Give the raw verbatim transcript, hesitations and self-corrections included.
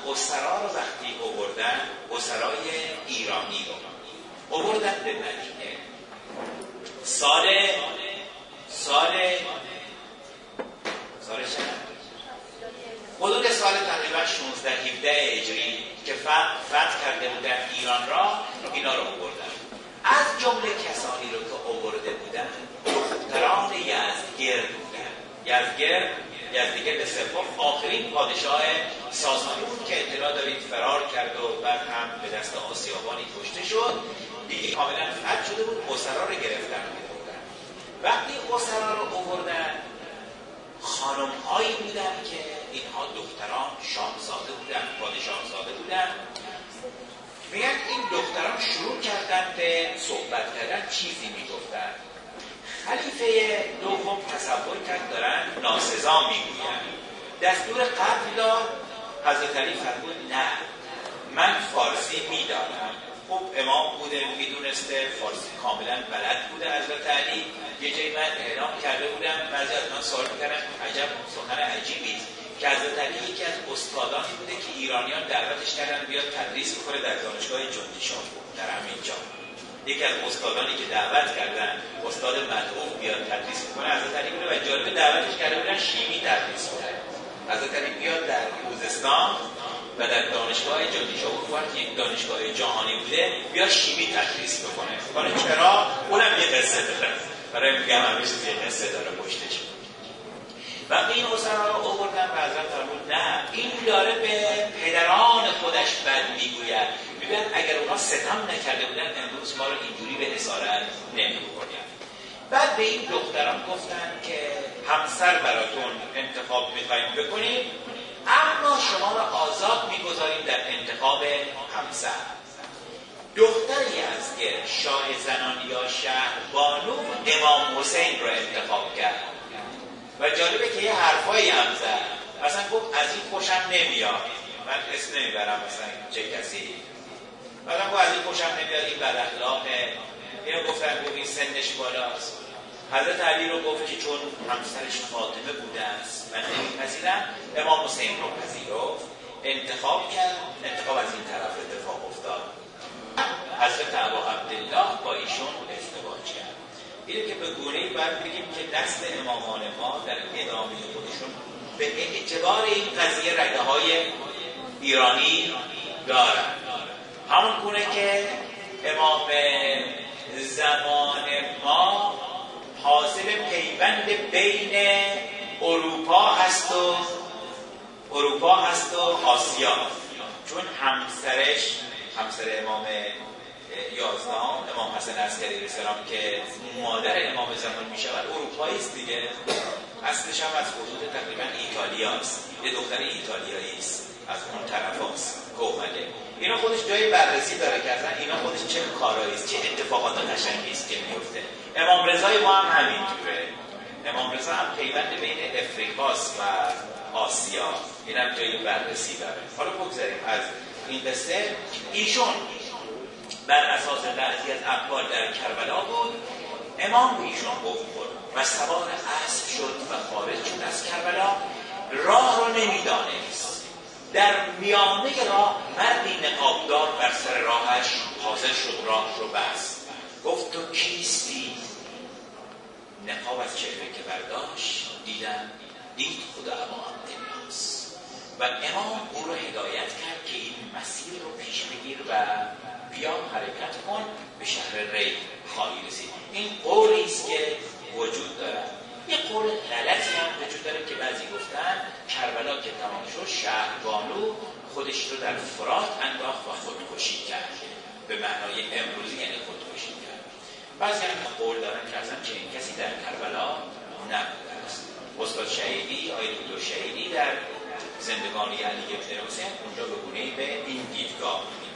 اسرا رو وقتی آوردن، اسرای ایرانی رو آوردن به مدینه سال سال سال چند؟ حدود سال تقریبا شانزده هفده هجری که فتح کرده بودن ایران را، اینا رو آوردن. از جمله کسانی رو که آورده بودن دختران یزدگرد بودن. یزدگرد یزدگرد سوم آخرین پادشاه ساسانی بود که اطلاع دارید فرار کرد و بعد هم به دست آسیابانی کشته شد. دیگه کاملا فتح شده بود. اسرا رو گرفتن بودن. وقتی اسرا رو آوردن، خانم هایی بودن که اینها دختران شاهزاده بودن، پادشاهزاده بودن. میگن این دختران شروع کردن به صحبت کردن، چیزی میگفتن. خلیفه دوم تصور کرد دارن ناسزا میگوین، دستور قتل داد. حضرت علی فرمود نه، من فارسی میدانم. خب امام بوده، میدونسته، فارسی کاملا بلد بوده. حضرت علی یه جایی من اعلام کرده بودم، بعضی از من سوال میکردن عجب سخن عجیبی که حضرت علی یکی از استادانی بوده که ایرانیان دعوتش کردن بیاد تدریس بکنه در دانشگاه جندیشاه در همینجا. یکی از استادانی که دعوت کردن، استاد مدعو بیاد تدریس بکنه حضرت علی بوده و جالب دعوتش کرده بودن شیمی تدریس کنه. حضرت علی بیاد در خوزستان و در دانشگاه جندیشاه که یک دانشگاه جهانی بوده بیا شیمی تدریس بکنه. حالا چرا؟ اونم یه قصه داره. برای میگم همیشه یه قصه داره پشتش. وقتی این اسرا رو آوردن و حضرت فرمود نه، این داره به پدران خودش بد میگوید. میگن اگر اونا ستم نکرده بودن امروز ما رو اینجوری به اسارت نمی‌کنن. بعد به این دختران گفتن که همسر براتون انتخاب می‌خوایم بکنیم، اما شما را آزاد می‌گذاریم در انتخاب همسر. دختری از که شاه زنان یا شهربانو امام حسین را انتخاب کرد و جالبه که یه حرفایی هم زد. مثلا گفت از این خوشم نمیاد، من اسم نمیبرم مثلا چه کسی، مثلا گفت از این خوشم نمیاد، این بد اخلاقه. اینو گفتن گفت این سنش بالاست. حضرت علی رو گفت که چون همسرش فاطمه بوده است من نمیپذیرم، امام حسین رو پذیرفت، انتخاب کرد. انتخاب از این طرف اتفاق افتاد. حضرت ابو عبدالله با ایشون ازدواج کرد. اینه که به گونه‌ای باید بگیم که دست امامان ما در ادامه خودشون به اعتبار این قضیه رگه‌های ایرانی دارن. همون گونه که امام زمان ما حاصل پیوند بین اروپا هست و اروپا هست و آسیا، چون همسرش همسر امام یازدهم امام حسن عسکری علیه السلام که مادر امام زمان می شود اروپایی است دیگه. اصلش هم از حدود تقریبا ایتالیا است، یه دختر ایتالیایی است، از اون طرف هست که اومده. اینا خودش جای بررسی داره که اصلا اینا خودش چه کارایی است، چه اتفاقات قشنگی است که میفته. امام رضای ما هم همینجوره. امام رضا هم پیوند بین افریقاست و آسیا، اینم جای بررسی داره. حالا بگذاریم از این قصه. ایشون بر اساس بعضی از اقوال در کربلا بود. امام به ایشون گفت و سوار اسب شد و خارج شد از کربلا. راه رو نمیدانست. در میانه راه مردی نقابدار بر سر راهش حاضر شد، راه رو بست. گفت تو کیستی؟ نقاب از چهره که برداشت دیدم دید خدا ابا عبدالله است و امام او رو هدایت کرد که این مسیر رو پیش بگیر و بیا حرکت کن، به شهر ری خواهی رسید. این قولی است که وجود داره. یه قول غلطی هم وجود داره که بعضی گفتن کربلا که تمام شد شهربانو خودش رو در فرات انداخت و خودکشی کرد، به معنای امروزی یعنی خودکشی کرد. بعضی هم قول دارن که اصلا چنین کسی در کربلا نبوده است. استاد شهیدی، آقای دکتر شهیدی در زندگانی علی ابن حسین اونجا به گونه‌ای به این دیدگاه